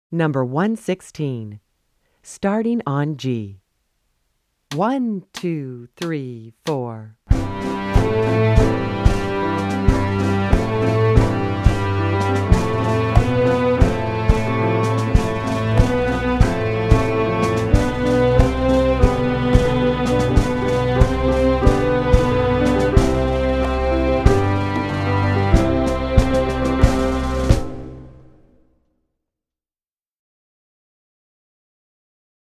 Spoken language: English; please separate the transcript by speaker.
Speaker 1: Number 116. Starting on G. 1, 2, 3, 4.